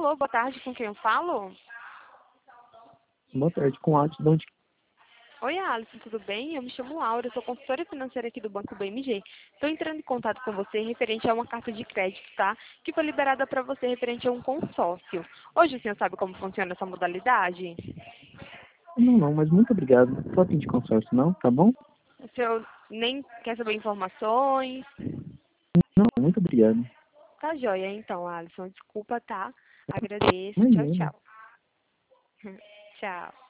Alô, boa tarde, com quem eu falo? Boa tarde, com Alisson, de onde... Oi, Alisson, tudo bem? Eu me chamo Laura, sou consultora financeira aqui do Banco BMG. Estou entrando em contato com você referente a uma carta de crédito, tá? Que foi liberada para você referente a um consórcio. Hoje o senhor sabe como funciona essa modalidade? Não, não, mas muito obrigado. Não tô a fim de consórcio, não, tá bom? O senhor nem quer saber informações? Não, muito obrigado. Tá joia, então, Alisson. Desculpa, tá? Agradeço. Tchau, Imagina. tchau. Tchau.